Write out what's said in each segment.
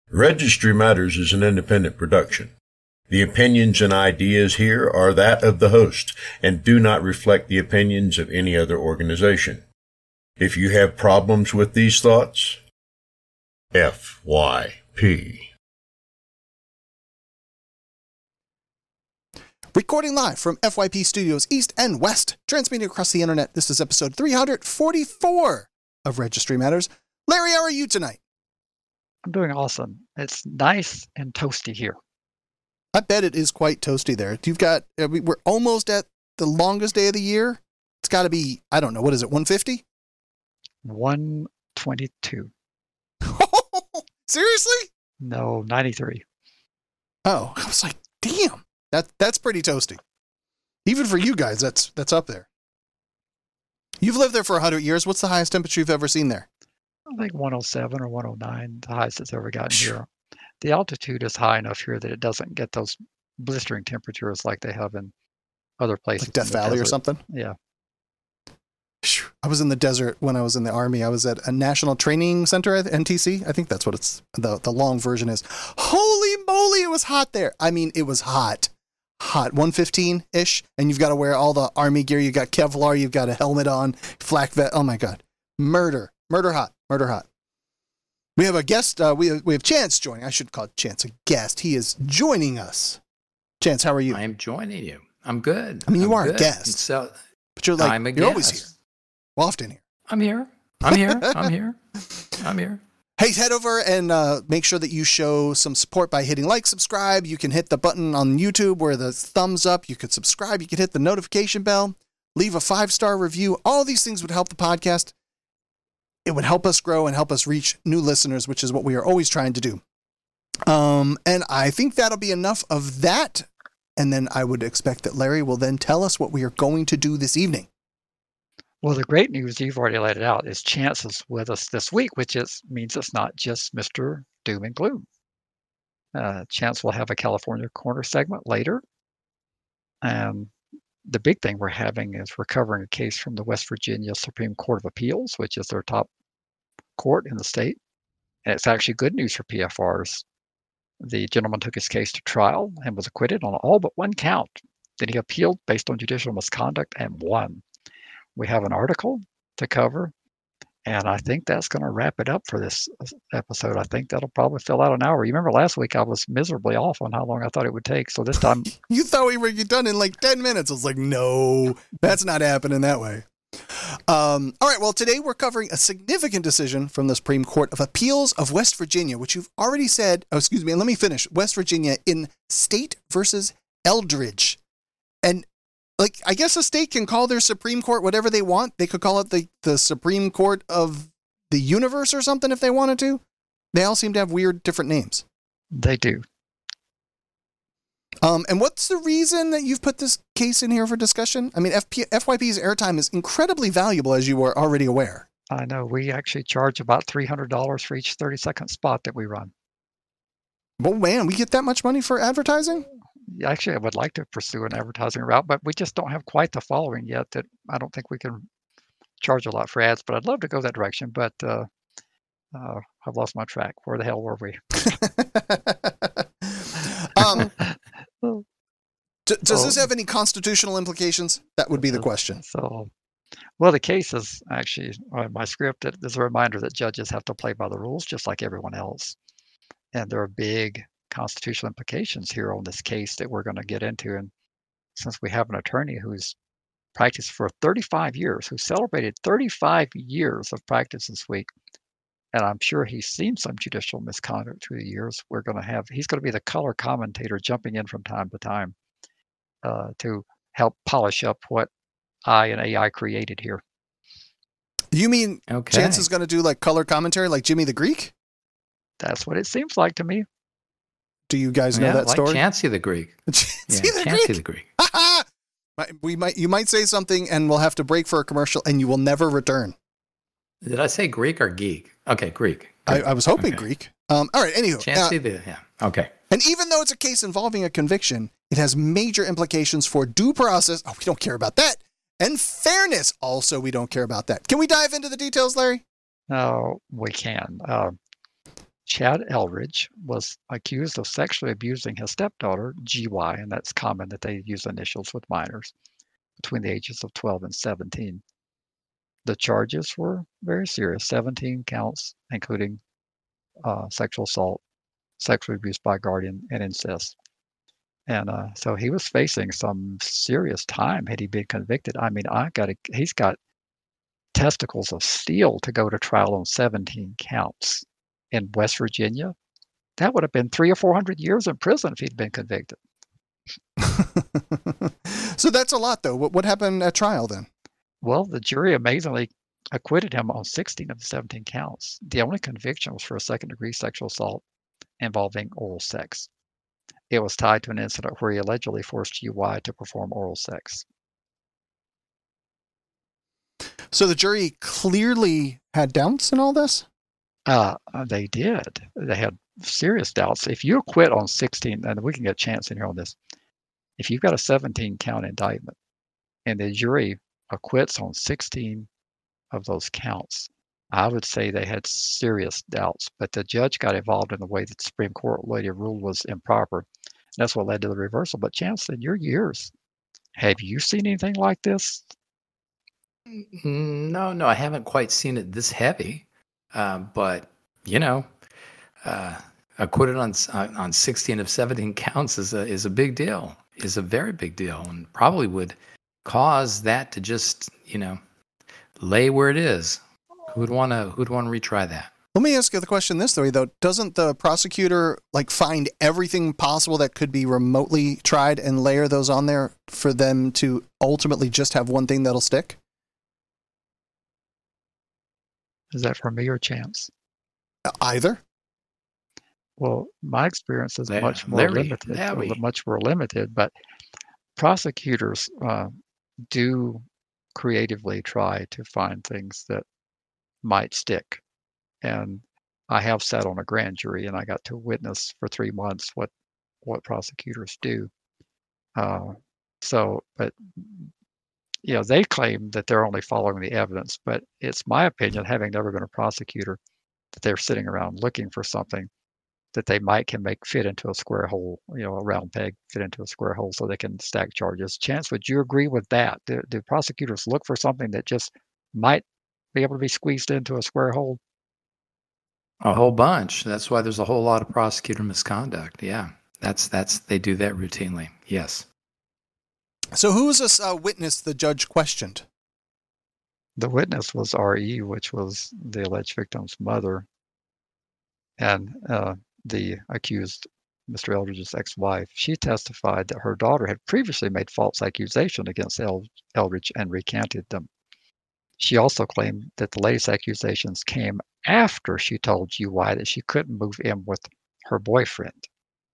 Registry Matters is an independent production. The opinions and ideas here are that of the host and do not reflect the opinions of any other organization. If you have problems with these thoughts, FYP. Recording live from FYP Studios East and West, transmitting across the internet. This is episode 344 of Registry Matters. Larry, how are you tonight? I'm doing awesome. It's nice and toasty here. I bet it is quite toasty there. You've got, we're almost at the longest day of the year. It's got to be, I don't know, what is it, 150? 122. Seriously? No, 93. Oh, I was like, damn, that's pretty toasty. Even for you guys, that's up there. You've lived there for 100 years. What's the highest temperature you've ever seen there? I think 107 or 109, the highest it's ever gotten here. The altitude is high enough here that it doesn't get those blistering temperatures like they have in other places. Like Death Valley or something? Yeah. I was in the desert when I was in the Army. I was at a National Training Center at NTC. I think that's what it's, the long version is. Holy moly, it was hot there. I mean, it was hot. 115-ish, and you've got to wear all the Army gear. You've got Kevlar, you've got a helmet on, flak vest. Oh my God. Murder hot. We have a guest. We have Chance joining. I should call Chance a guest. He is joining us. Chance, how are you? I am joining you. I'm good. I mean, you are good. a guest, So, but you're like, I'm a you're guest. always here. Often here. I'm here. Hey, head over and make sure that you show some support by hitting like, subscribe. You can hit the button on YouTube where the thumbs up. You could subscribe. You could hit the notification bell. Leave a 5-star review. All these things would help the podcast. It would help us grow and help us reach new listeners, which is what we are always trying to do. And I think that'll be enough of that. And then I would expect that Larry will then tell us what we are going to do this evening. Well, the great news, you've already laid it out, is Chance is with us this week, which means it's not just Mr. Doom and Gloom. Chance will have a California Corner segment later. And the big thing we're having is we're covering a case from the West Virginia Supreme Court of Appeals, which is their top court in the state. And it's actually good news for PFRs. The gentleman took his case to trial and was acquitted on all but one count. Then he appealed based on judicial misconduct and won. We have an article to cover, and I think that's going to wrap it up for this episode. I think that'll probably fill out an hour. You remember last week I was miserably off on how long I thought it would take, so this time... You thought we were done in like 10 minutes. I was like, no, that's not happening that way. All right, well, today we're covering a significant decision from the Supreme Court of Appeals of West Virginia, which you've already said, and let me finish, West Virginia in State versus Eldridge. And like, I guess a state can call their Supreme Court whatever they want. They could call it the Supreme Court of the universe or something if they wanted to. They all seem to have weird, different names. They do. And what's the reason that you've put this case in here for discussion? I mean, FYP's airtime is incredibly valuable, as you are already aware. I know. We actually charge about $300 for each 30-second spot that we run. Well, man, we get that much money for advertising? Actually, I would like to pursue an advertising route, but we just don't have quite the following yet that I don't think we can charge a lot for ads, but I'd love to go that direction, but I've lost my track. Where the hell were we? Does this have any constitutional implications? That would be the question. Well, the case is actually, my script is a reminder that judges have to play by the rules just like everyone else. And there are big constitutional implications here on this case that we're going to get into. And since we have an attorney who's practiced for 35 years, who celebrated 35 years of practice this week, and I'm sure he's seen some judicial misconduct through the years, he's going to be the color commentator jumping in from time to time to help polish up what I and AI created here. You mean Chance is going to do like color commentary like Jimmy the Greek? That's what it seems like to me. Do you guys know that story? Chancey the Greek. Chancey the Greek. You might say something and we'll have to break for a commercial and you will never return. Did I say Greek or geek? Okay, Greek. I was hoping Greek. All right, anywho. Chancey okay. And even though it's a case involving a conviction, it has major implications for due process. Oh, we don't care about that. And fairness. Also, we don't care about that. Can we dive into the details, Larry? Oh, we can. Chad Eldridge was accused of sexually abusing his stepdaughter, GY, and that's common that they use initials with minors between the ages of 12 and 17. The charges were very serious, 17 counts, including sexual assault, sexual abuse by guardian, and incest. And so he was facing some serious time had he been convicted. I mean, he's got testicles of steel to go to trial on 17 counts in West Virginia. That would have been 300 or 400 years in prison if he'd been convicted. So that's a lot, though. What happened at trial then? Well, the jury amazingly acquitted him on 16 of the 17 counts. The only conviction was for a second-degree sexual assault involving oral sex. It was tied to an incident where he allegedly forced GY to perform oral sex. So the jury clearly had doubts in all this? They did. They had serious doubts. If you acquit on 16, and we can get a chance in here on this, if you've got a 17 count indictment and the jury acquits on 16 of those counts, I would say they had serious doubts, but the judge got involved in the way that the Supreme Court later ruled was improper. And that's what led to the reversal. But Chance, in your years, have you seen anything like this? No, I haven't quite seen it this heavy. But acquitted on 16 of 17 counts is a big deal. Is a very big deal, and probably would cause that to just lay where it is. Who'd want to retry that? Let me ask you the question this way, though. Doesn't the prosecutor find everything possible that could be remotely tried and layer those on there for them to ultimately just have one thing that'll stick? Is that for me or Chance? Either. Well, my experience is much more limited, but prosecutors do creatively try to find things that might stick. And I have sat on a grand jury and I got to witness for 3 months what prosecutors do. But they claim that they're only following the evidence, but it's my opinion, having never been a prosecutor, that they're sitting around looking for something that they can make fit into a square hole, a round peg fit into a square hole so they can stack charges. Chance, would you agree with that? Do prosecutors look for something that just might be able to be squeezed into a square hole? A whole bunch. That's why there's a whole lot of prosecutor misconduct. Yeah, they do that routinely. Yes. So who was this witness the judge questioned? The witness was R.E., which was the alleged victim's mother, and the accused, Mr. Eldridge's ex-wife. She testified that her daughter had previously made false accusations against Eldridge and recanted them. She also claimed that the latest accusations came after she told GY that she couldn't move in with her boyfriend.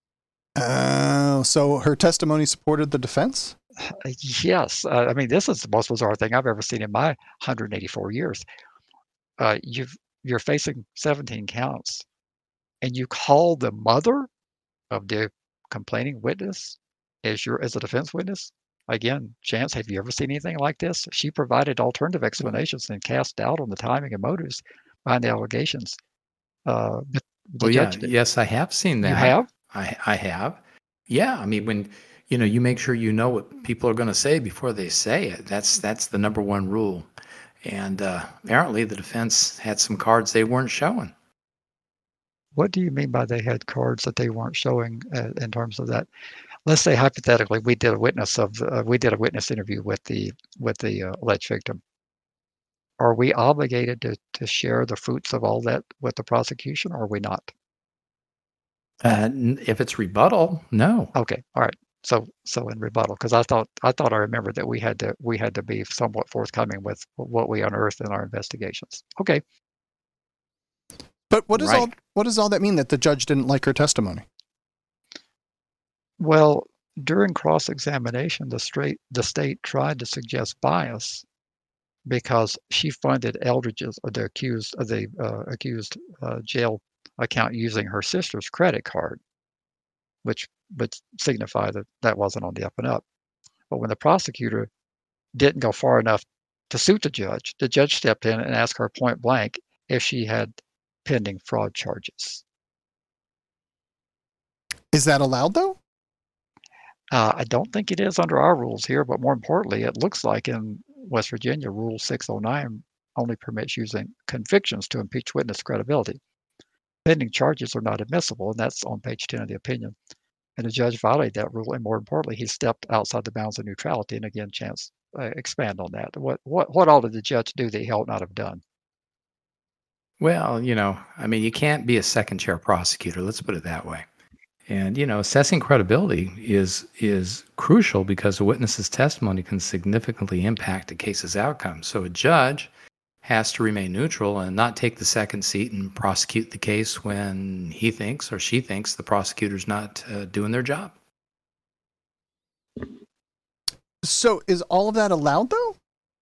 So her testimony supported the defense? Yes. This is the most bizarre thing I've ever seen in my 184 years. You're facing 17 counts, and you call the mother of the complaining witness as a defense witness? Again, Chance, have you ever seen anything like this? She provided alternative explanations and cast doubt on the timing and motives behind the allegations. Yes, I have seen that. You have? I have. Yeah, when you make sure you know what people are going to say before they say it. That's the number one rule. And apparently the defense had some cards they weren't showing. What do you mean by they had cards that they weren't showing in terms of that? Let's say hypothetically we did a witness interview with the alleged victim. Are we obligated to share the fruits of all that with the prosecution, or are we not? If it's rebuttal, no. Okay, all right. So in rebuttal, because I thought I remembered that we had to be somewhat forthcoming with what we unearthed in our investigations. Okay. But what does all that mean that the judge didn't like her testimony? Well, during cross-examination, the state tried to suggest bias because she funded Eldridge's, the accused jail account using her sister's credit card, which would signify that wasn't on the up and up. But when the prosecutor didn't go far enough to suit the judge stepped in and asked her point blank if she had pending fraud charges. Is that allowed, though? I don't think it is under our rules here, but more importantly, it looks like in West Virginia, Rule 609 only permits using convictions to impeach witness credibility. Pending charges are not admissible, and that's on page 10 of the opinion. And the judge violated that rule, and more importantly, he stepped outside the bounds of neutrality. And again, Chance, expand on that. What all did the judge do that he ought not have done? Well, I mean, you can't be a second chair prosecutor. Let's put it that way. And, assessing credibility is crucial because a witness's testimony can significantly impact a case's outcome. So a judge has to remain neutral and not take the second seat and prosecute the case when he thinks or she thinks the prosecutor's not doing their job. So is all of that allowed, though?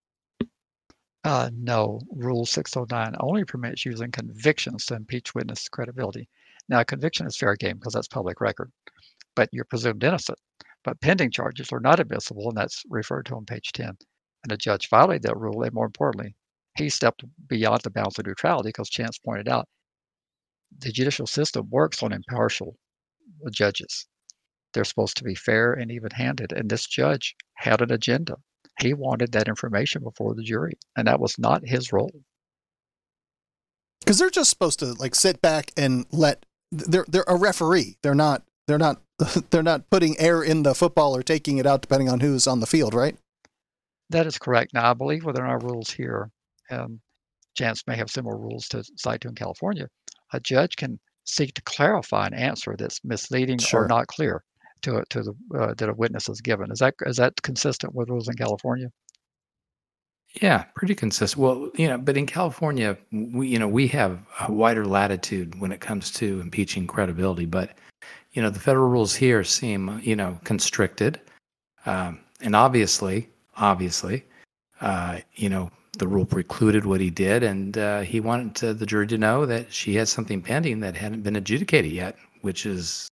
No, Rule 609 only permits using convictions to impeach witness credibility. Now, a conviction is fair game because that's public record, but you're presumed innocent. But pending charges are not admissible, and that's referred to on page 10. And the judge violated that rule, and more importantly, he stepped beyond the bounds of neutrality because Chance pointed out the judicial system works on impartial judges. They're supposed to be fair and even-handed, and this judge had an agenda. He wanted that information before the jury, and that was not his role. Because they're just supposed to sit back and they're a referee. They're not putting air in the football or taking it out depending on who's on the field, right? That is correct. Now, I believe within our rules here, Chance may have similar rules to cite to in California, a judge can seek to clarify an answer that's misleading or not clear to that a witness is given. Is that consistent with rules in California? Yeah, pretty consistent. Well, but in California, we have a wider latitude when it comes to impeaching credibility. But, the federal rules here seem, constricted. And obviously, the rule precluded what he did. And he wanted the jury to know that she had something pending that hadn't been adjudicated yet, which is,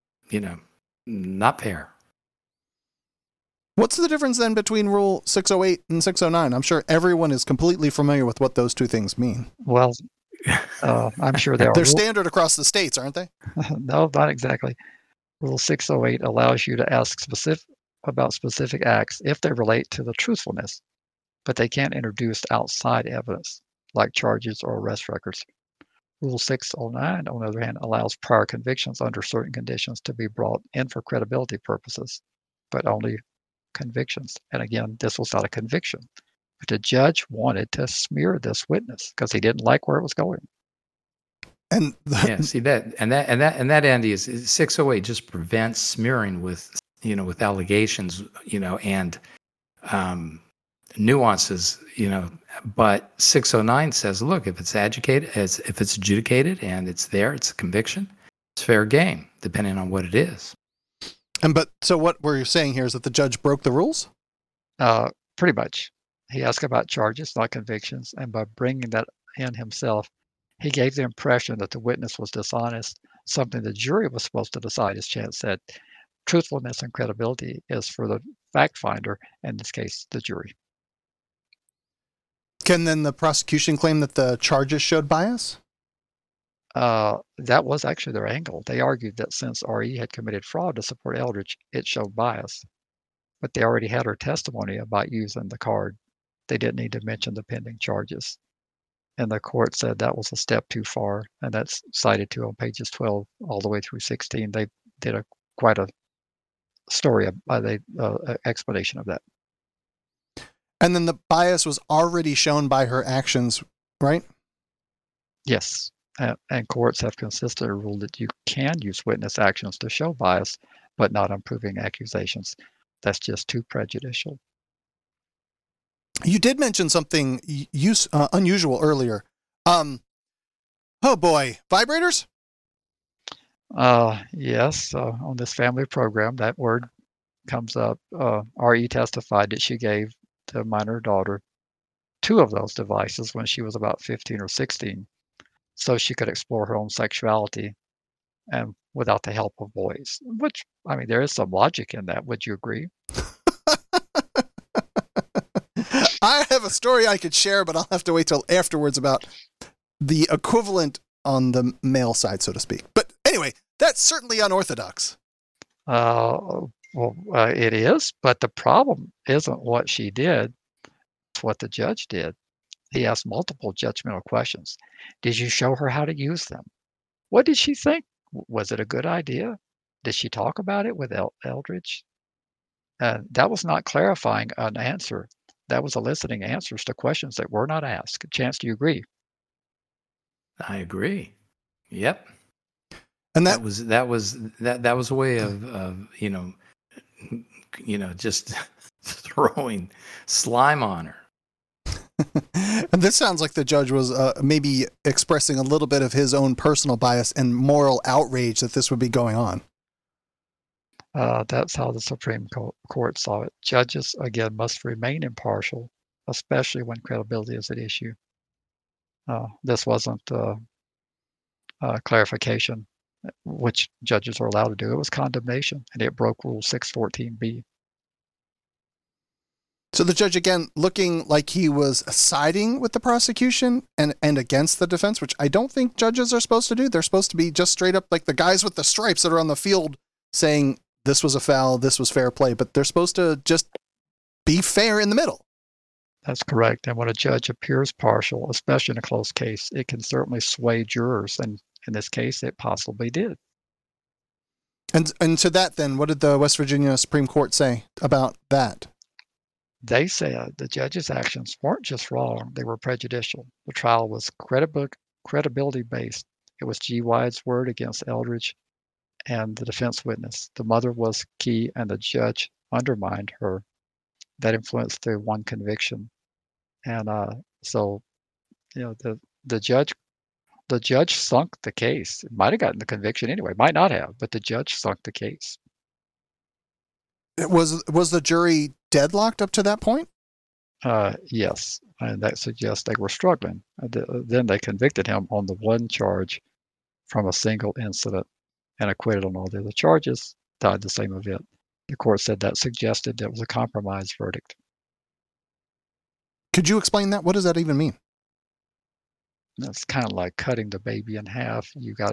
not fair. What's the difference then between Rule 608 and 609? I'm sure everyone is completely familiar with what those two things mean. Well, I'm sure they are. They're standard across the states, aren't they? No, not exactly. Rule 608 allows you to ask about specific acts if they relate to the truthfulness, but they can't introduce outside evidence like charges or arrest records. Rule 609, on the other hand, allows prior convictions under certain conditions to be brought in for credibility purposes, but only convictions. And again, this was not a conviction, but the judge wanted to smear this witness because he didn't like where it was going. And see that, Andy, is 608 just prevents smearing with allegations, and nuances, but 609 says, look, if it's adjudicated and it's there, it's a conviction, it's fair game, depending on what it is. So what we're saying here is that the judge broke the rules? Pretty much. He asked about charges, not convictions, and by bringing that in himself, he gave the impression that the witness was dishonest, something the jury was supposed to decide, as Chance said. Truthfulness and credibility is for the fact finder, in this case, the jury. Can then the prosecution claim that the charges showed bias? That was actually their angle. They argued that since RE had committed fraud to support Eldridge, it showed bias. But they already had her testimony about using the card. They didn't need to mention the pending charges. And the court said that was a step too far, and that's cited to on pages 12 all the way through 16. They did quite a story, explanation of that. And then the bias was already shown by her actions, right? Yes. And courts have consistently ruled that you can use witness actions to show bias, but not on proving accusations. That's just too prejudicial. You did mention something unusual earlier. Oh boy, vibrators? Yes, on this family program, that word comes up. RE testified that she gave the minor daughter 2 of those devices when she was about 15 or 16, so she could explore her own sexuality and without the help of boys. Which, I mean, there is some logic in that. Would you agree? I have a story I could share, but I'll have to wait till afterwards about the equivalent on the male side, so to speak. But anyway, That's certainly unorthodox. It is, but the problem isn't what she did, it's what the judge did. He asked multiple judgmental questions. Did you show her how to use them? What did she think? Was it a good idea? Did she talk about it with Eldridge? That was not clarifying an answer. That was eliciting answers to questions that were not asked. Chance, do you agree? I agree. Yep. And that was a way of just throwing slime on her. And this sounds like the judge was maybe expressing a little bit of his own personal bias and moral outrage that this would be going on. That's how the Supreme Court saw it. Judges, again, must remain impartial, especially when credibility is at issue. This wasn't clarification, which judges are allowed to do. It was condemnation, and it broke Rule 614B. So the judge, again, looking like he was siding with the prosecution and against the defense, which I don't think judges are supposed to do. They're supposed to be just straight up like the guys with the stripes that are on the field saying this was a foul, this was fair play, but they're supposed to just be fair in the middle. That's correct. And when a judge appears partial, especially in a close case, it can certainly sway jurors. And in this case, it possibly did. And to that, then, what did the West Virginia Supreme Court say about that? They said the judge's actions weren't just wrong, they were prejudicial. The trial was credibility-based. It was G. Wyde's word against Eldridge and the defense witness. The mother was key, and the judge undermined her. That influenced the one conviction. And so, the judge sunk the case. It might have gotten the conviction anyway, might not have, but the judge sunk the case. Was the jury deadlocked up to that point? Yes, and that suggests they were struggling. Then they convicted him on the one charge from a single incident and acquitted on all the other charges, tied the same event. The court said that suggested that it was a compromise verdict. Could you explain that? What does that even mean? That's kind of like cutting the baby in half. You got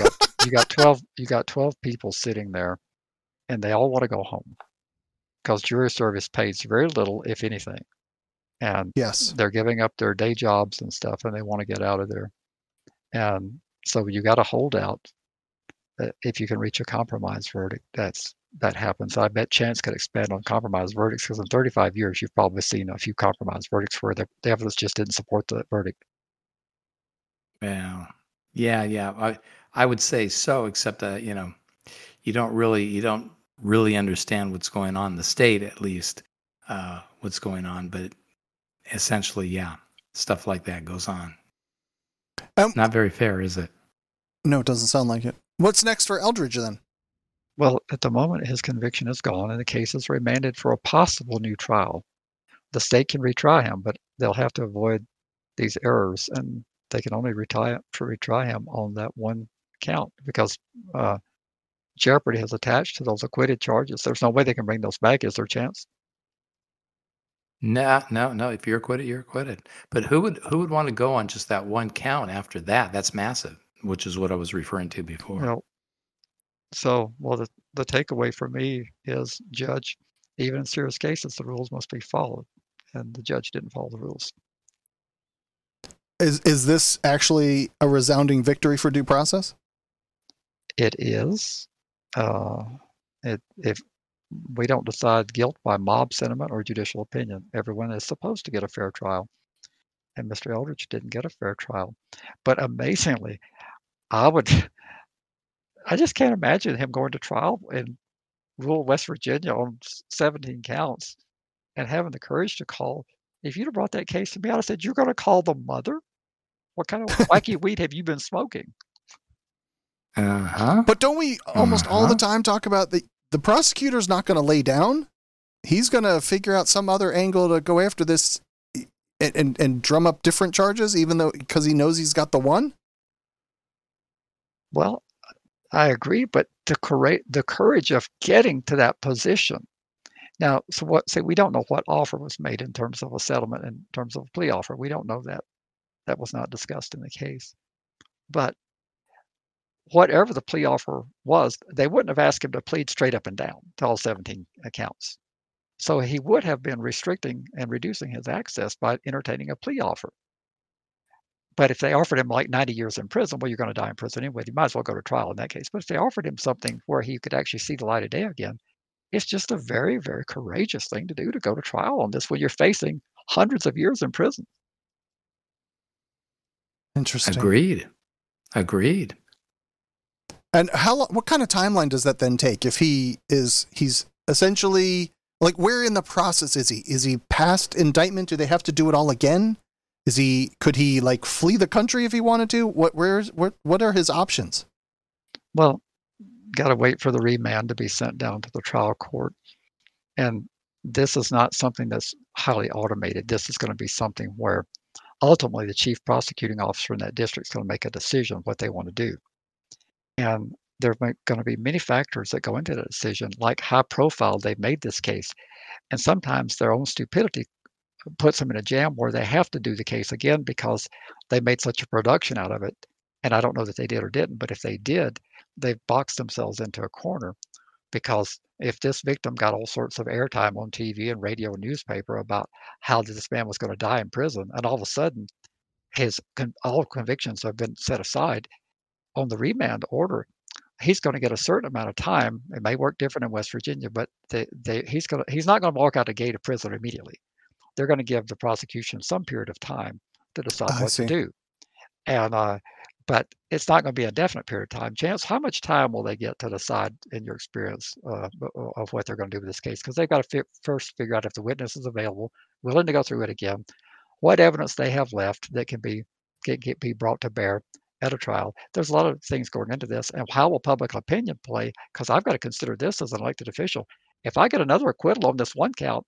12 people sitting there, and they all want to go home because jury service pays very little, if anything. And yes, they're giving up their day jobs and stuff, and they want to get out of there. And so you got to hold out. If you can reach a compromise verdict, that happens. I bet Chance could expand on compromise verdicts because in 35 years, you've probably seen a few compromise verdicts where the evidence just didn't support the verdict. Well, yeah. I would say so, except that you don't really understand what's going on in the state, at least what's going on. But essentially, yeah, stuff like that goes on. Not very fair, is it? No, it doesn't sound like it. What's next for Eldridge then? Well, at the moment, his conviction is gone and the case is remanded for a possible new trial. The state can retry him, but they'll have to avoid these errors, and they can only retry him on that one count because jeopardy has attached to those acquitted charges. There's no way they can bring those back. Is there, Chance? No. If you're acquitted, you're acquitted. But who would want to go on just that one count after that? That's massive, which is what I was referring to before. The takeaway for me is, Judge, even in serious cases, the rules must be followed, and the judge didn't follow the rules. Is this actually a resounding victory for due process? It is. If we don't decide guilt by mob sentiment or judicial opinion, everyone is supposed to get a fair trial, and Mr. Eldridge didn't get a fair trial. But amazingly, I just can't imagine him going to trial in rural West Virginia on 17 counts and having the courage to call. If you'd have brought that case to me, I'd have said, "You're going to call the mother? What kind of wacky weed have you been smoking?" But don't we almost all the time talk about the prosecutor's not going to lay down? He's going to figure out some other angle to go after this and drum up different charges, because he knows he's got the one? Well, I agree, but the courage of getting to that position. Now, we don't know what offer was made in terms of a settlement, in terms of a plea offer. We don't know that. That was not discussed in the case. But whatever the plea offer was, they wouldn't have asked him to plead straight up and down to all 17 counts. So he would have been restricting and reducing his access by entertaining a plea offer. But if they offered him like 90 years in prison, well, you're going to die in prison anyway. You might as well go to trial in that case. But if they offered him something where he could actually see the light of day again, it's just a very, very courageous thing to do, to go to trial on this when you're facing hundreds of years in prison. Interesting. Agreed. And what kind of timeline does that then take? If he's essentially, like, where in the process is he? Is he past indictment? Do they have to do it all again? Could he like flee the country if he wanted to? What are his options? Well, got to wait for the remand to be sent down to the trial court. And this is not something that's highly automated. This is going to be something where ultimately the chief prosecuting officer in that district is going to make a decision what they want to do. And there are going to be many factors that go into that decision, like how profile they've made this case. And sometimes their own stupidity puts them in a jam where they have to do the case again because they made such a production out of it. And I don't know that they did or didn't, but if they did, they've boxed themselves into a corner, because if this victim got all sorts of airtime on TV and radio and newspaper about how this man was going to die in prison, and all of a sudden all convictions have been set aside on the remand order, he's going to get a certain amount of time. It may work different in West Virginia, but he's not going to walk out the gate of prison immediately. They're going to give the prosecution some period of time to decide what to do. And but it's not going to be a definite period of time. Chance, how much time will they get to decide, in your experience, of what they're going to do with this case? Because they've got to first figure out if the witness is available, willing to go through it again, what evidence they have left that can be brought to bear at a trial. There's a lot of things going into this. And how will public opinion play? Because I've got to consider this as an elected official. If I get another acquittal on this one count,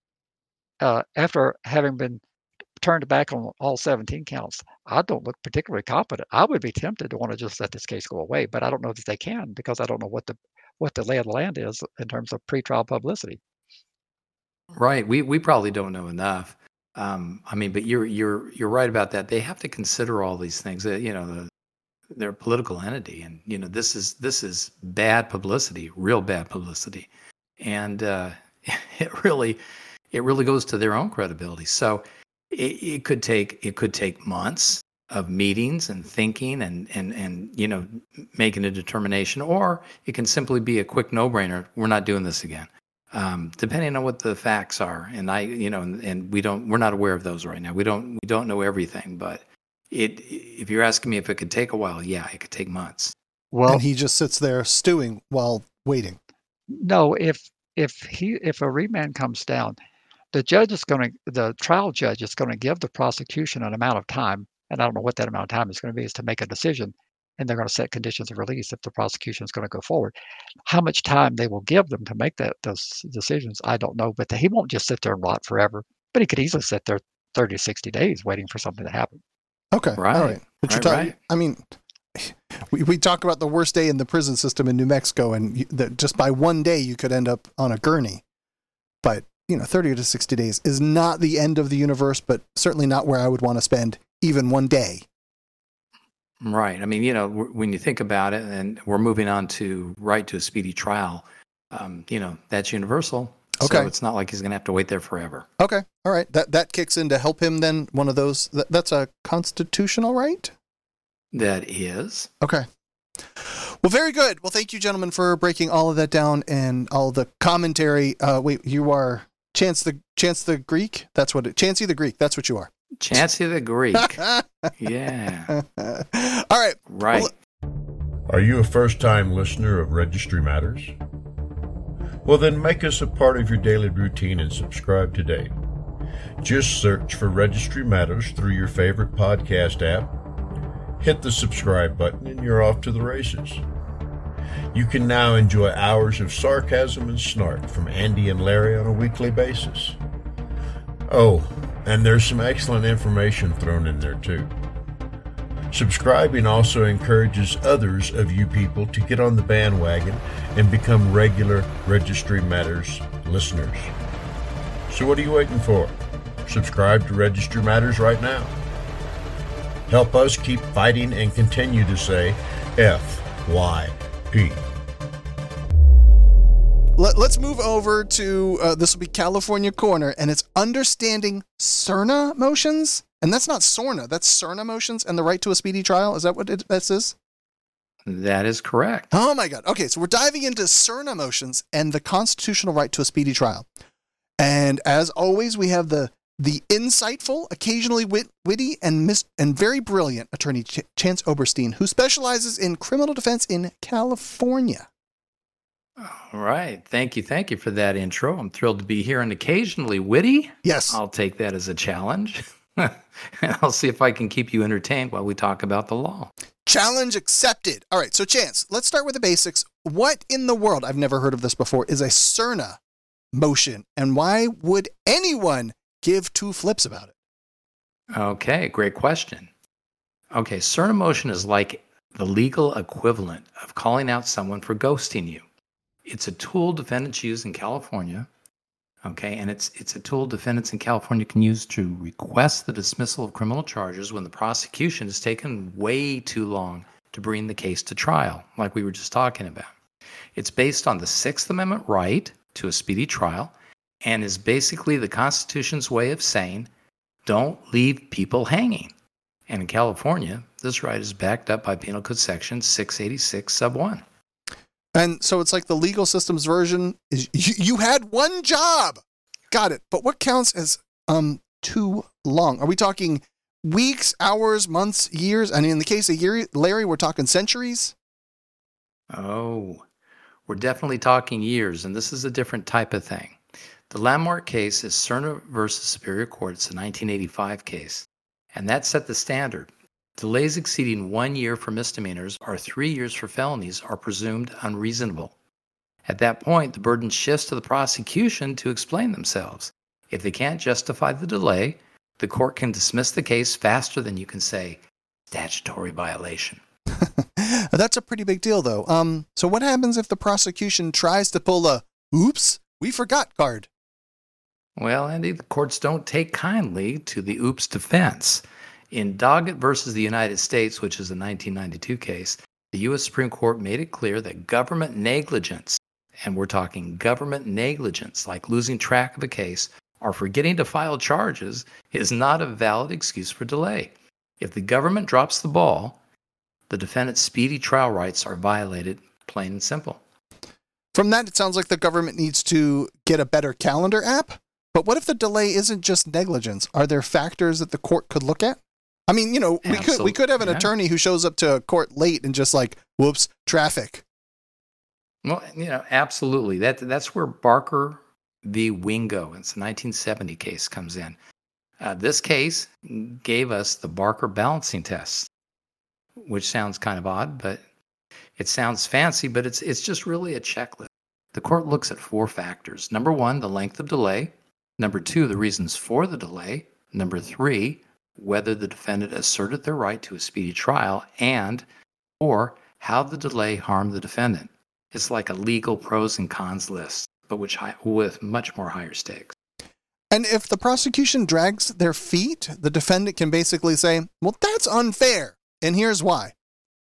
after having been turned back on all 17 counts, I don't look particularly competent. I would be tempted to want to just let this case go away, but I don't know that they can, because I don't know what the lay of the land is in terms of pretrial publicity. Right. We probably don't know enough. But you're right about that. They have to consider all these things. They're a political entity, and this is bad publicity, real bad publicity, and it really goes to their own credibility. So it could take months of meetings and thinking and making a determination, or it can simply be a quick no-brainer. We're not doing this again. Depending on what the facts are, and we're not aware of those right now. We don't know everything, but if you're asking me if it could take a while, yeah, it could take months. Well, and he just sits there stewing while waiting. No, if a remand comes down, the trial judge is going to give the prosecution an amount of time, and I don't know what that amount of time is going to be, is to make a decision. And they're going to set conditions of release if the prosecution is going to go forward. How much time they will give them to make those decisions, I don't know. But he won't just sit there and rot forever. But he could easily sit there 30 to 60 days waiting for something to happen. Okay, right. All right. But right. I mean, we talk about the worst day in the prison system in New Mexico, and just by one day you could end up on a gurney. But 30 to 60 days is not the end of the universe, but certainly not where I would want to spend even one day. Right. I mean, when you think about it, and we're moving on to a speedy trial, that's universal. Okay. So it's not like he's going to have to wait there forever. Okay. All right. That kicks in to help him then. One of those, that's a constitutional right? That is. Okay. Well, very good. Well, thank you, gentlemen, for breaking all of that down and all the commentary. Wait, you are Chance the Greek? That's what Chancey the Greek. That's what you are. Chancey the Greek. Yeah. All right. Right. Are you a first-time listener of Registry Matters? Well, then make us a part of your daily routine and subscribe today. Just search for Registry Matters through your favorite podcast app. Hit the subscribe button and you're off to the races. You can now enjoy hours of sarcasm and snark from Andy and Larry on a weekly basis. Oh, and there's some excellent information thrown in there too. Subscribing also encourages others of you people to get on the bandwagon and become regular Registry Matters listeners. So what are you waiting for? Subscribe to Registry Matters right now. Help us keep fighting and continue to say F Let's move over to, this will be California Corner, and it's understanding CERNA motions. And that's not SORNA, that's CERNA motions and the right to a speedy trial. Is that what this is? That is correct. Oh my God. Okay, so we're diving into CERNA motions and the constitutional right to a speedy trial. And as always, we have the insightful, occasionally witty, and very brilliant attorney Chance Oberstein, who specializes in criminal defense in California. All right. Thank you for that intro. I'm thrilled to be here, and occasionally witty. Yes. I'll take that as a challenge. And I'll see if I can keep you entertained while we talk about the law. Challenge accepted. All right, so Chance, let's start with the basics. What in the world, I've never heard of this before, is a CERNA motion, and why would anyone give two flips about it? Okay, great question. Okay, CERNA motion is like the legal equivalent of calling out someone for ghosting you. It's a tool defendants use in California, okay, and it's a tool defendants in California can use to request the dismissal of criminal charges when the prosecution has taken way too long to bring the case to trial, like we were just talking about. It's based on the Sixth Amendment right to a speedy trial and is basically the Constitution's way of saying, don't leave people hanging. And in California, this right is backed up by Penal Code Section 686 sub 1. And so it's like the legal system's version is you had one job. Got it. But what counts as too long? Are we talking weeks, hours, months, years? And in the case of Larry, we're talking centuries? Oh, we're definitely talking years, and this is a different type of thing. The landmark case is CERNA versus Superior Court. It's a 1985 case, and that set the standard. Delays exceeding 1 year for misdemeanors or 3 years for felonies are presumed unreasonable. At that point, the burden shifts to the prosecution to explain themselves. If they can't justify the delay, the court can dismiss the case faster than you can say, statutory violation. That's a pretty big deal, though. So what happens if the prosecution tries to pull a, oops, we forgot card? Well, Andy, the courts don't take kindly to the oops defense. In Doggett versus the United States, which is a 1992 case, the U.S. Supreme Court made it clear that government negligence, and we're talking government negligence, like losing track of a case or forgetting to file charges, is not a valid excuse for delay. If the government drops the ball, the defendant's speedy trial rights are violated, plain and simple. From that, it sounds like the government needs to get a better calendar app. But what if the delay isn't just negligence? Are there factors that the court could look at? I mean, we could have an attorney who shows up to court late and just like, whoops, traffic. Well, absolutely. That's where Barker v. Wingo, it's a 1970 case, comes in. This case gave us the Barker balancing test, which sounds kind of odd, but it sounds fancy, but it's just really a checklist. The court looks at 4 factors. Number 1, the length of delay. Number 2, the reasons for the delay. Number 3, whether the defendant asserted their right to a speedy trial, and 4, how the delay harmed the defendant. It's like a legal pros and cons list, but with much more higher stakes. And if the prosecution drags their feet, the defendant can basically say, well, that's unfair, and here's why.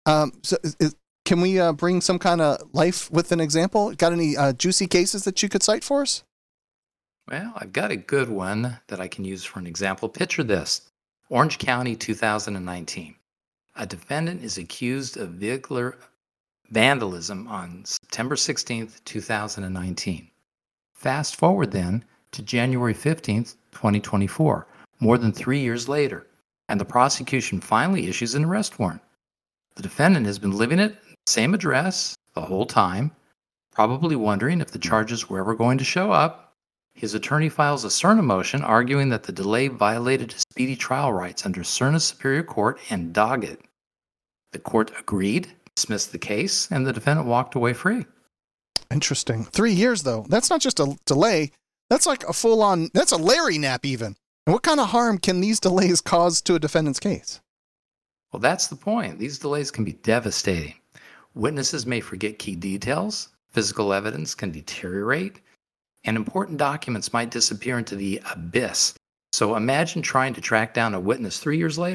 Can we bring some kind of life with an example? Got any juicy cases that you could cite for us? Well, I've got a good one that I can use for an example. Picture this. Orange County, 2019. A defendant is accused of vehicular vandalism on September 16th, 2019. Fast forward then to January 15th, 2024, more than 3 years later, and the prosecution finally issues an arrest warrant. The defendant has been living at the same address the whole time, probably wondering if the charges were ever going to show up. His attorney files a CERNA motion arguing that the delay violated his speedy trial rights under CERNA Superior Court and Doggett. The court agreed, dismissed the case, and the defendant walked away free. Interesting. 3 years, though. That's not just a delay. That's like a full-on, that's a Larry nap even. And what kind of harm can these delays cause to a defendant's case? Well, that's the point. These delays can be devastating. Witnesses may forget key details, physical evidence can deteriorate, and important documents might disappear into the abyss. So imagine trying to track down a witness 3 years later.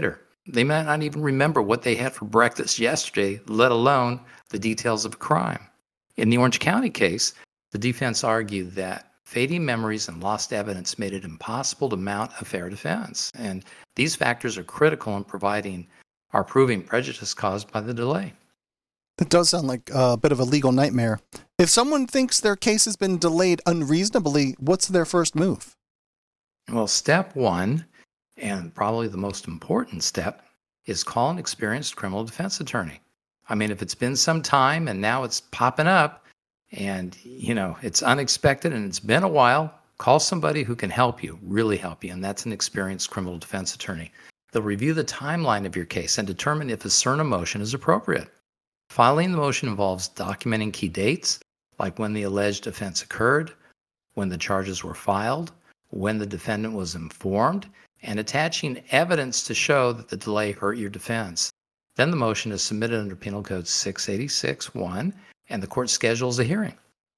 They might not even remember what they had for breakfast yesterday, let alone the details of a crime. In the Orange County case, the defense argued that fading memories and lost evidence made it impossible to mount a fair defense. And these factors are critical in proving prejudice caused by the delay. That does sound like a bit of a legal nightmare. If someone thinks their case has been delayed unreasonably, what's their first move? Well, step one, and probably the most important step, is call an experienced criminal defense attorney. I mean, if it's been some time and now it's popping up and, it's unexpected and it's been a while, call somebody who can help you, really help you, and that's an experienced criminal defense attorney. They'll review the timeline of your case and determine if a certain motion is appropriate. Filing the motion involves documenting key dates, like when the alleged offense occurred, when the charges were filed, when the defendant was informed, and attaching evidence to show that the delay hurt your defense. Then the motion is submitted under Penal Code 686-1, and the court schedules a hearing.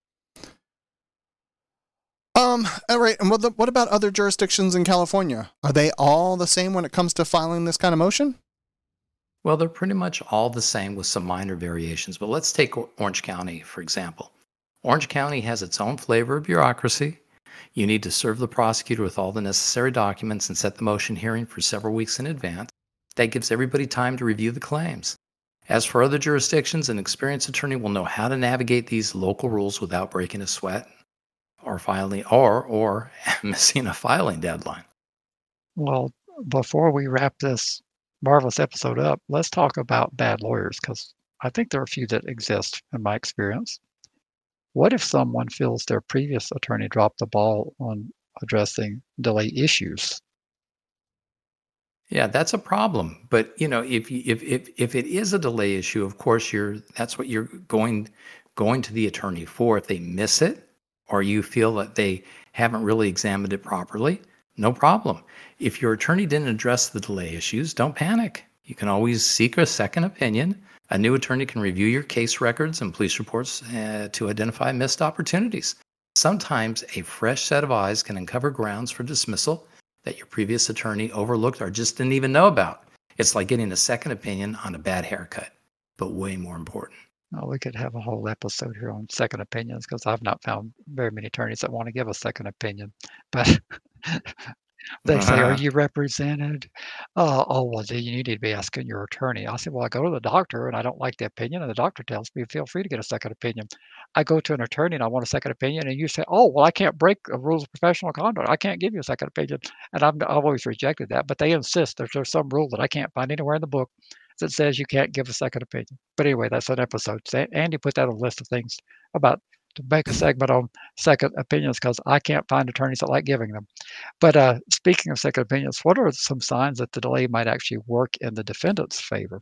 All right. And what about other jurisdictions in California? Are they all the same when it comes to filing this kind of motion? Well, they're pretty much all the same with some minor variations, but let's take Orange County, for example. Orange County has its own flavor of bureaucracy. You need to serve the prosecutor with all the necessary documents and set the motion hearing for several weeks in advance. That gives everybody time to review the claims. As for other jurisdictions, an experienced attorney will know how to navigate these local rules without breaking a sweat or missing a filing deadline. Well, before we wrap this marvelous episode up, let's talk about bad lawyers, because I think there are a few that exist in my experience. What if someone feels their previous attorney dropped the ball on addressing delay issues? Yeah, that's a problem. But if it is a delay issue, of course that's what you're going to the attorney for. If they miss it, or you feel that they haven't really examined it properly, no problem. If your attorney didn't address the delay issues, don't panic. You can always seek a second opinion. A new attorney can review your case records and police reports to identify missed opportunities. Sometimes a fresh set of eyes can uncover grounds for dismissal that your previous attorney overlooked or just didn't even know about. It's like getting a second opinion on a bad haircut, but way more important. Well, we could have a whole episode here on second opinions, because I've not found very many attorneys that want to give a second opinion. But they say, "Are you represented?" Well, then you need to be asking your attorney. I said, "Well, I go to the doctor and I don't like the opinion, and the doctor tells me, feel free to get a second opinion." I go to an attorney and I want a second opinion, and you say, "Oh, well, I can't break the rules of professional conduct. I can't give you a second opinion." And I've always rejected that, but they insist that there's some rule that I can't find anywhere in the book that says you can't give a second opinion. But anyway, that's an episode. Andy put that on a list of things to make a segment on second opinions, because I can't find attorneys that like giving them. But speaking of second opinions, what are some signs that the delay might actually work in the defendant's favor?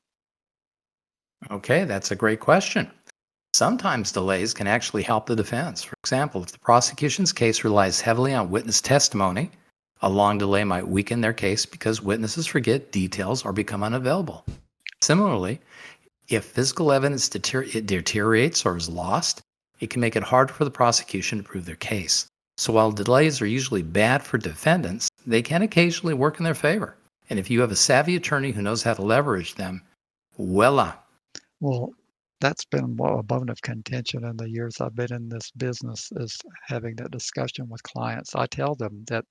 Okay, that's a great question. Sometimes delays can actually help the defense. For example, if the prosecution's case relies heavily on witness testimony, a long delay might weaken their case because witnesses forget details or become unavailable. Similarly, if physical evidence deteriorates or is lost, it can make it hard for the prosecution to prove their case. So while delays are usually bad for defendants, they can occasionally work in their favor. And if you have a savvy attorney who knows how to leverage them, voila. Well, that's been a bone of contention in the years I've been in this business, is having that discussion with clients. I tell them that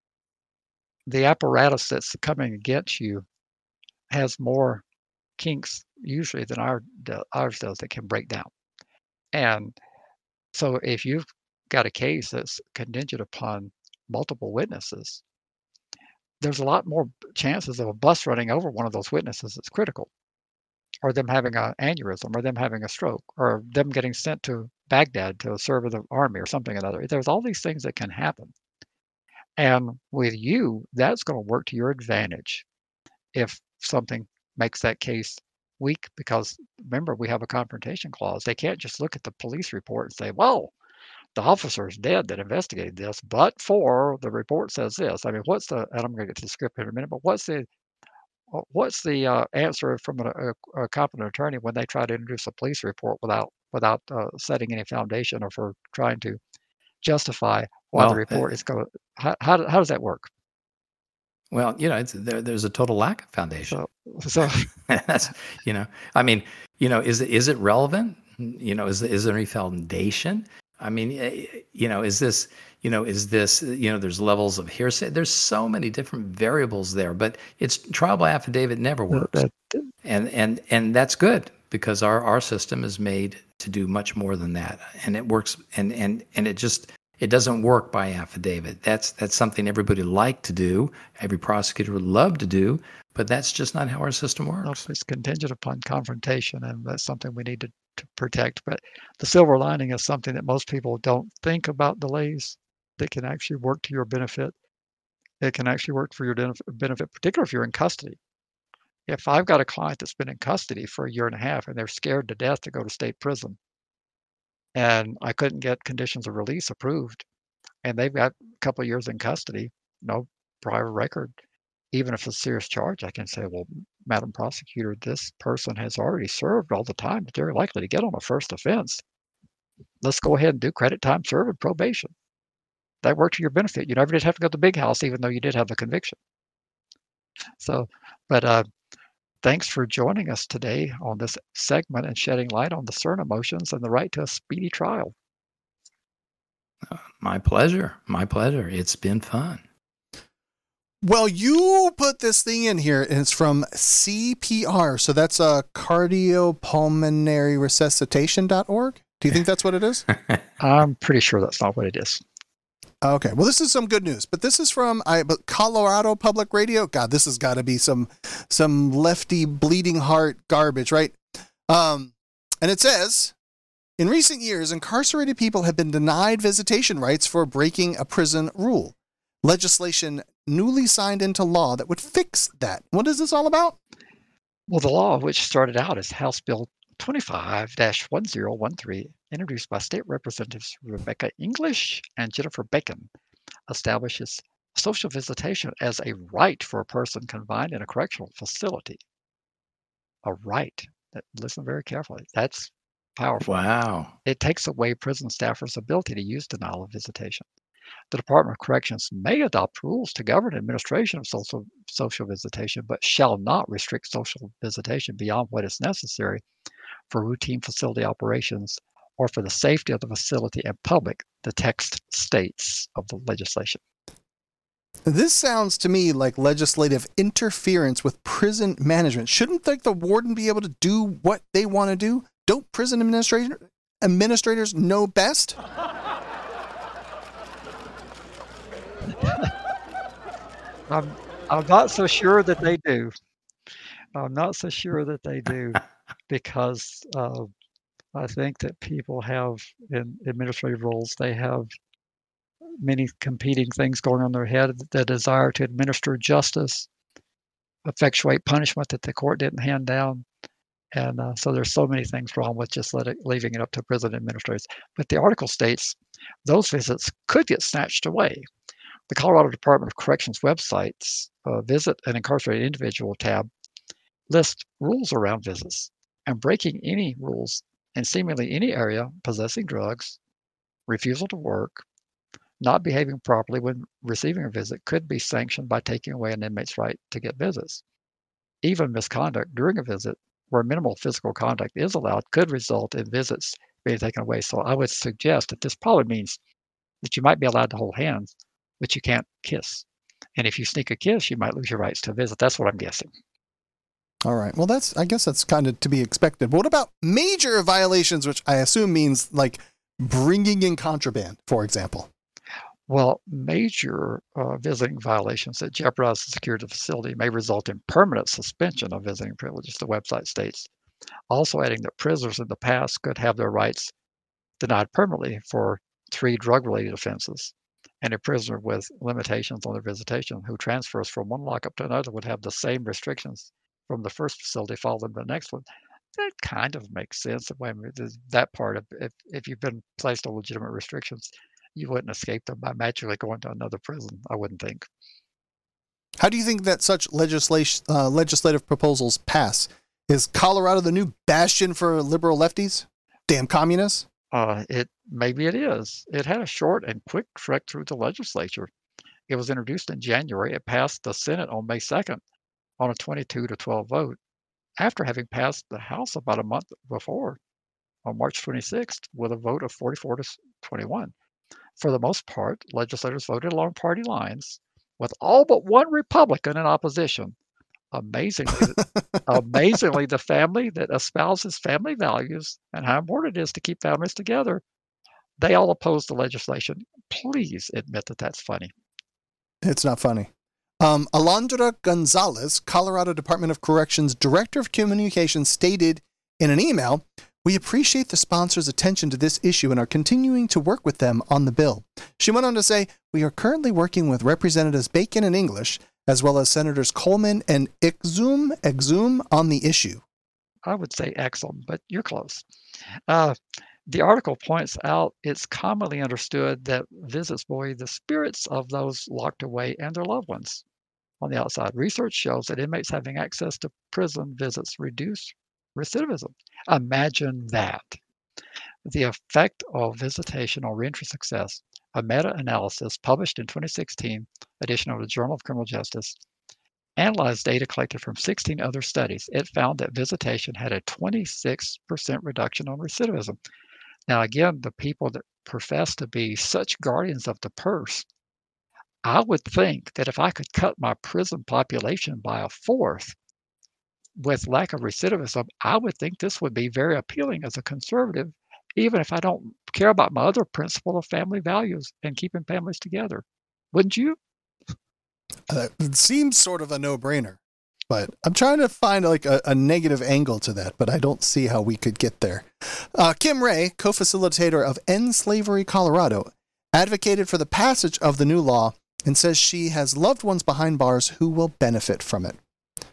the apparatus that's coming against you has more kinks usually than ours does that can break down. And so if you've got a case that's contingent upon multiple witnesses, there's a lot more chances of a bus running over one of those witnesses that's critical, or them having an aneurysm, or them having a stroke, or them getting sent to Baghdad to serve in the army or something or other. There's all these things that can happen. And with you, that's going to work to your advantage if something makes that case weak, because remember, we have a confrontation clause. They can't just look at the police report and say, well, the officer is dead that investigated this, but for the report says this. I mean, and I'm going to get to the script in a minute, but what's the answer from a competent attorney when they try to introduce a police report without setting any foundation, or for trying to justify why the report is going? How does that work? Well, there's a total lack of foundation. So That's, I mean, is it relevant? Is there any foundation? I mean, is this, there's levels of hearsay. There's so many different variables there, but it's trial by affidavit never works. And that's good, because our system is made to do much more than that. And it works, and it doesn't work by affidavit. That's something everybody like to do. Every prosecutor would love to do, but that's just not how our system works. It's contingent upon confrontation, and that's something we need to protect. But the silver lining is something that most people don't think about: delays that can actually work to your benefit. It can actually work for your benefit, particularly if you're in custody. If I've got a client that's been in custody for a year and a half and they're scared to death to go to state prison, and I couldn't get conditions of release approved, and they've got a couple of years in custody, no prior record, even if it's a serious charge, I can say, well, Madam Prosecutor, this person has already served all the time that they're likely to get on a first offense. Let's go ahead and do credit time served and probation. That worked to your benefit. You never did have to go to the big house, even though you did have the conviction. So, but thanks for joining us today on this segment and shedding light on the CERN motions and the right to a speedy trial. My pleasure. My pleasure. It's been fun. Well, you put this thing in here, and it's from CPR. So that's cardiopulmonary resuscitation.org. Do you think that's what it is? I'm pretty sure that's not what it is. Okay. Well, this is some good news, but this is from Colorado Public Radio. God, this has got to be some lefty bleeding heart garbage, right? And it says, in recent years, incarcerated people have been denied visitation rights for breaking a prison rule. Legislation newly signed into law that would fix that. What is this all about? Well, the law, which started out as House Bill 25-1013, introduced by State Representatives Rebecca English and Jennifer Bacon, establishes social visitation as a right for a person confined in a correctional facility. A right. Listen very carefully. That's powerful. Wow. It takes away prison staffers' ability to use denial of visitation. The Department of Corrections may adopt rules to govern administration of social visitation, but shall not restrict social visitation beyond what is necessary for routine facility operations or for the safety of the facility and public, the text states of the legislation. This sounds to me like legislative interference with prison management. Shouldn't the warden be able to do what they want to do? Don't prison administrators know best? I'm not so sure that they do. I'm not so sure that they do, because I think that people have, in administrative roles, they have many competing things going on in their head. The desire to administer justice, effectuate punishment that the court didn't hand down. And so there's so many things wrong with just leaving it up to prison administrators. But the article states those visits could get snatched away. The Colorado Department of Corrections website's Visit an Incarcerated Individual tab lists rules around visits, and breaking any rules in seemingly any area, possessing drugs, refusal to work, not behaving properly when receiving a visit, could be sanctioned by taking away an inmate's right to get visits. Even misconduct during a visit, where minimal physical contact is allowed, could result in visits being taken away. So I would suggest that this probably means that you might be allowed to hold hands, but you can't kiss. And if you sneak a kiss, you might lose your rights to visit. That's what I'm guessing. All right. Well, I guess that's kind of to be expected. But what about major violations, which I assume means like bringing in contraband, for example? Well, major visiting violations that jeopardize the security of the facility may result in permanent suspension of visiting privileges, the website states. Also adding that prisoners in the past could have their rights denied permanently for 3 drug-related offenses. And a prisoner with limitations on their visitation who transfers from one lockup to another would have the same restrictions from the first facility following the next one. That kind of makes sense. That part of if you've been placed on legitimate restrictions, you wouldn't escape them by magically going to another prison, I wouldn't think. How do you think that such legislative proposals pass? Is Colorado the new bastion for liberal lefties? Damn communists? Maybe it is. It had a short and quick trek through the legislature. It was introduced in January. It passed the Senate on May 2nd on a 22-12 vote, after having passed the House about a month before, on March 26th, with a vote of 44-21. For the most part, legislators voted along party lines, with all but one Republican in opposition. Amazingly, the family that espouses family values and how important it is to keep families together, they all oppose the legislation. Please admit that that's funny. It's not funny. Alondra Gonzalez, Colorado Department of Corrections Director of Communications, stated in an email, "We appreciate the sponsors' attention to this issue and are continuing to work with them on the bill." She went on to say, "We are currently working with Representatives Bacon and English, as well as Senators Coleman and Exum on the issue." I would say Exum, but you're close. The article points out it's commonly understood that visits buoy the spirits of those locked away and their loved ones on the outside. Research shows that inmates having access to prison visits reduce recidivism. Imagine that. The effect of visitation on reentry success. A meta-analysis published in 2016 edition of the Journal of Criminal Justice analyzed data collected from 16 other studies. It found that visitation had a 26% reduction on recidivism. Now, again, the people that profess to be such guardians of the purse, I would think that if I could cut my prison population by a fourth with lack of recidivism, I would think this would be very appealing as a conservative, even if I don't care about my other principle of family values and keeping families together. Wouldn't you? It seems sort of a no-brainer, but I'm trying to find like a negative angle to that, but I don't see how we could get there. Kim Ray, co-facilitator of End Slavery Colorado, advocated for the passage of the new law and says she has loved ones behind bars who will benefit from it.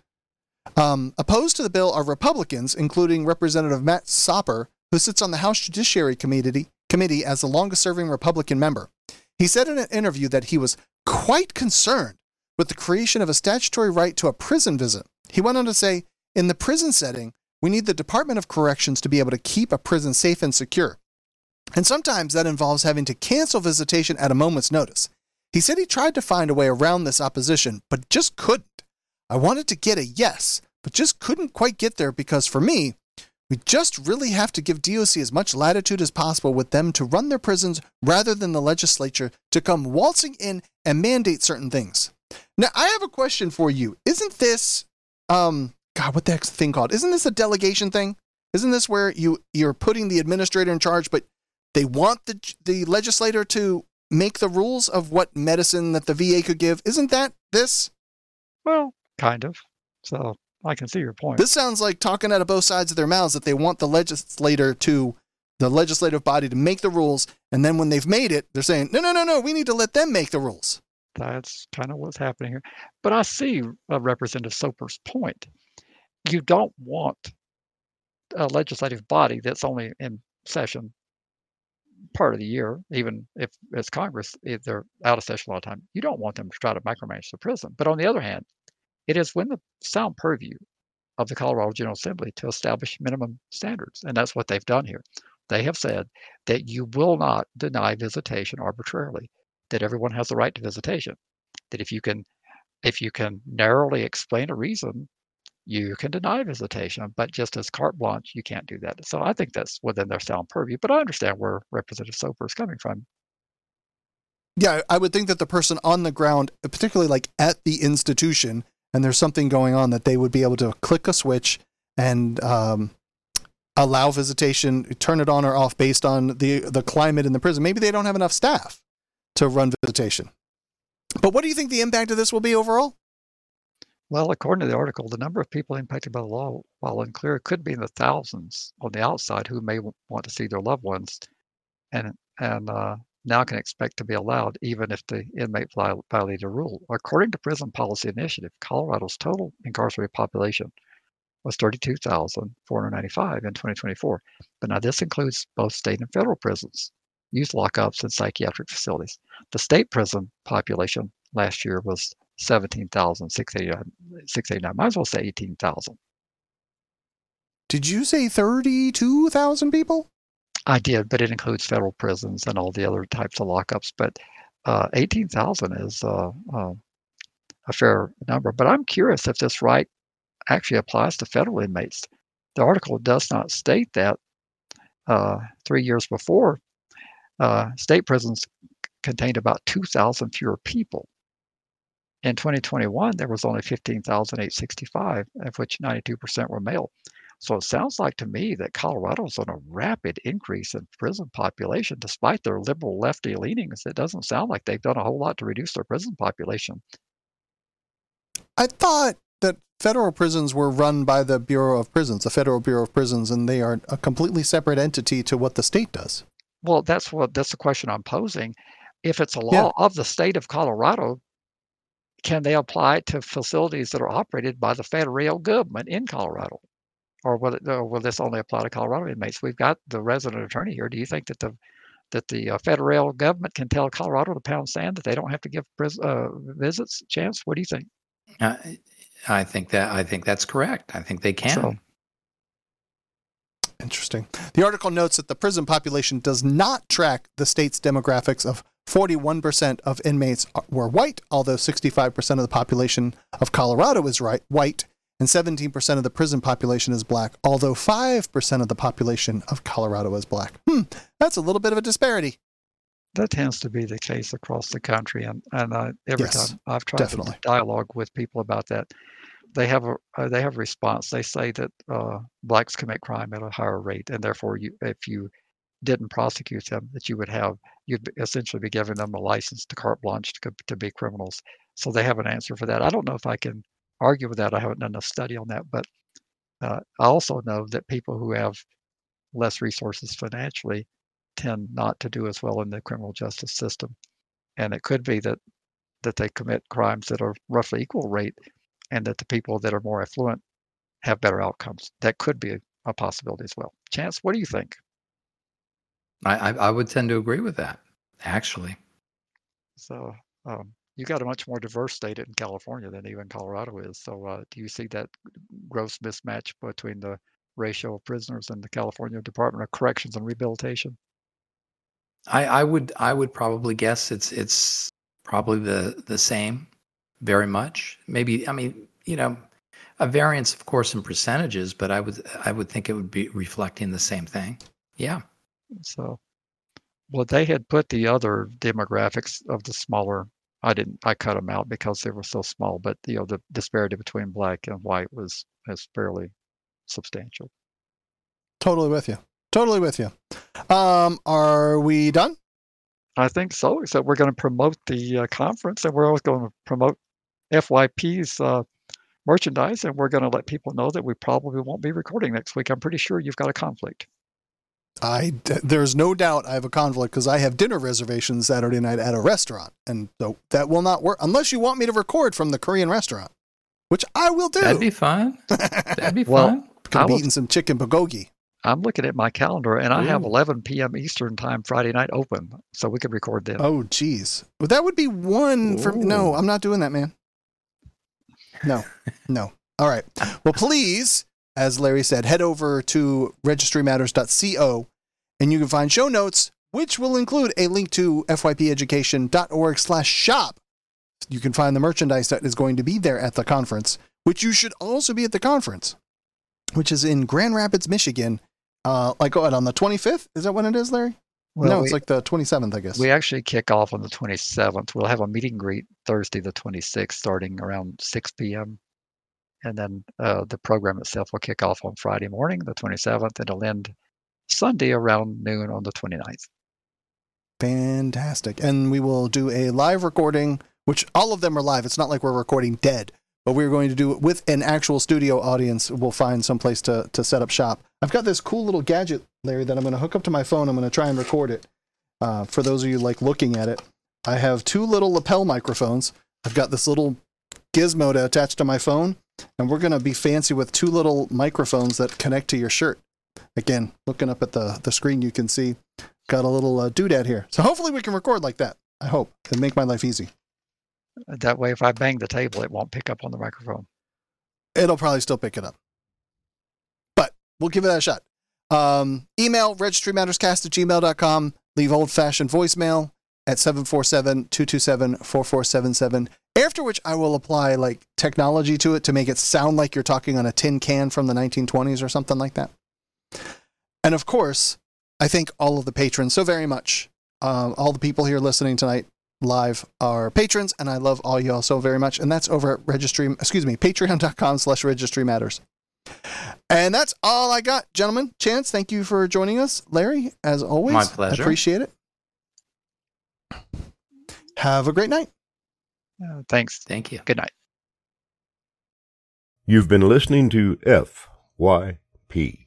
Opposed to the bill are Republicans, including Representative Matt Soper, who sits on the House Judiciary Committee as the longest-serving Republican member. He said in an interview that he was quite concerned with the creation of a statutory right to a prison visit. He went on to say, "In the prison setting, we need the Department of Corrections to be able to keep a prison safe and secure. And sometimes that involves having to cancel visitation at a moment's notice." He said he tried to find a way around this opposition, but just couldn't. "I wanted to get a yes, but just couldn't quite get there because for me, we just really have to give DOC as much latitude as possible with them to run their prisons rather than the legislature to come waltzing in and mandate certain things." Now, I have a question for you. Isn't this, what the heck's the thing called? Isn't this a delegation thing? Isn't this where you're putting the administrator in charge, but they want the legislator to make the rules of what medicine that the VA could give? Isn't that this? Well, kind of. So I can see your point. This sounds like talking out of both sides of their mouths, that they want the legislative body to make the rules, and then when they've made it, they're saying, no, we need to let them make the rules. That's kind of what's happening here. But I see Representative Soper's point. You don't want a legislative body that's only in session part of the year, even if it's Congress, if they're out of session a lot of time. You don't want them to try to micromanage the prison. But on the other hand, it is within the sound purview of the Colorado General Assembly to establish minimum standards. And that's what they've done here. They have said that you will not deny visitation arbitrarily, that everyone has the right to visitation, that if you can narrowly explain a reason, you can deny visitation, but just as carte blanche, you can't do that. So I think that's within their sound purview, but I understand where Representative Soper is coming from. Yeah, I would think that the person on the ground, particularly like at the institution, and there's something going on, that they would be able to click a switch and allow visitation, turn it on or off based on the climate in the prison. Maybe they don't have enough staff to run visitation. But what do you think the impact of this will be overall? Well, according to the article, the number of people impacted by the law, while unclear, could be in the thousands on the outside who may want to see their loved ones and now can expect to be allowed even if the inmate violated a rule. According to Prison Policy Initiative, Colorado's total incarcerated population was 32,495 in 2024. But now this includes both state and federal prisons, youth lockups, and psychiatric facilities. The state prison population last year was 17,689. Might as well say 18,000. Did you say 32,000 people? I did, but it includes federal prisons and all the other types of lockups. But 18,000 is a fair number. But I'm curious if this right actually applies to federal inmates. The article does not state that 3 years before, state prisons contained about 2,000 fewer people. In 2021, there was only 15,865, of which 92% were male. So it sounds like to me that Colorado's on a rapid increase in prison population, despite their liberal lefty leanings. It doesn't sound like they've done a whole lot to reduce their prison population. I thought that federal prisons were run by the Bureau of Prisons, the Federal Bureau of Prisons, and they are a completely separate entity to what the state does. Well, that's the question I'm posing. If it's a law of the state of Colorado, can they apply it to facilities that are operated by the federal government in Colorado? Or will this only apply to Colorado inmates? We've got the resident attorney here. Do you think that the federal government can tell Colorado to pound sand that they don't have to give visits? Chance, what do you think? I think that's correct. I think they can. So, interesting. The article notes that the prison population does not track the state's demographics of 41% of inmates were white, although 65% of the population of Colorado is white, and 17% of the prison population is black, although 5% of the population of Colorado is black. That's a little bit of a disparity. That tends to be the case across the country, and every time I've tried to dialogue with people about that, they have a response. They say that blacks commit crime at a higher rate, and therefore, if you didn't prosecute them, that you'd essentially be giving them a license to carte blanche to be criminals. So they have an answer for that. I don't know if I can argue with that. I haven't done enough study on that, but I also know that people who have less resources financially tend not to do as well in the criminal justice system. And it could be that they commit crimes at a roughly equal rate, and that the people that are more affluent have better outcomes. That could be a possibility as well. Chance, what do you think? I would tend to agree with that, actually. So you got a much more diverse state in California than even Colorado is. So do you see that gross mismatch between the ratio of prisoners in the California Department of Corrections and Rehabilitation? I would probably guess it's probably the same, very much. Maybe, I mean, a variance, of course, in percentages, but I would think it would be reflecting the same thing. Yeah. So, well, they had put the other demographics of the smaller. I cut them out because they were so small. But the disparity between black and white is fairly substantial. Totally with you. Are we done? I think so. Except we're going to promote the conference, and we're always going to promote FYP's merchandise, and we're going to let people know that we probably won't be recording next week. I'm pretty sure you've got a conflict. There's no doubt I have a conflict because I have dinner reservations Saturday night at a restaurant, and so that will not work unless you want me to record from the Korean restaurant, which I will do. That'd be fun. Fun. Gonna be eating some chicken bulgogi. I'm looking at my calendar, and I have 11 p.m. Eastern time Friday night open, so we could record then. Oh, geez. Well, that would be one for... No, I'm not doing that, man. No. All right. Well, please, as Larry said, head over to registrymatters.co, and you can find show notes, which will include a link to fypeducation.org/shop. You can find the merchandise that is going to be there at the conference, which you should also be at the conference, which is in Grand Rapids, Michigan. On the 25th? Is that when it is, Larry? Well, no, it's like the 27th, I guess. We actually kick off on the 27th. We'll have a meet and greet Thursday, the 26th, starting around 6 p.m. And then the program itself will kick off on Friday morning, the 27th, and it'll end Sunday around noon on the 29th. Fantastic. And we will do a live recording, which all of them are live. It's not like we're recording dead, but we're going to do it with an actual studio audience. We'll find some place to set up shop. I've got this cool little gadget, Larry, that I'm going to hook up to my phone. I'm going to try and record it. For those of you looking at it, I have two little lapel microphones. I've got this little gizmo to attach to my phone, and we're going to be fancy with two little microphones that connect to your shirt. Again, looking up at the screen, you can see got a little doodad here. So hopefully we can record like that. I hope. It'll make my life easy. That way, if I bang the table, it won't pick up on the microphone. It'll probably still pick it up. But we'll give it a shot. Email registrymatterscast@gmail.com. Leave old-fashioned voicemail. at 747-227-4477, after which I will apply like technology to it to make it sound like you're talking on a tin can from the 1920s or something like that. And of course, I thank all of the patrons so very much. All the people here listening tonight live are patrons, and I love all y'all so very much. And that's over at patreon.com/registry matters. And that's all I got, gentlemen. Chance, thank you for joining us. Larry, as always, my pleasure. I appreciate it. Have a great night. Thanks. Thank you. Good night. You've been listening to FYP.